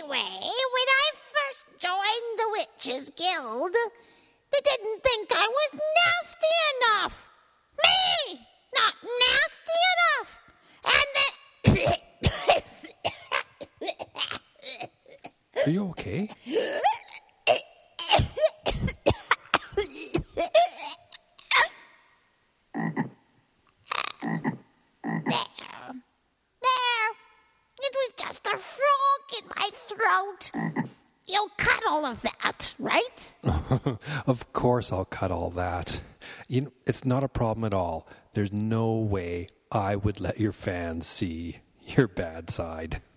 Anyway, when I first joined the Witches Guild, they didn't think I was nasty enough. Me! Not nasty enough! And Are you okay? There. It was just a frog in my throat. You'll cut all of that, right? Of course I'll cut all that. It's not a problem at all. There's no way I would let your fans see your bad side.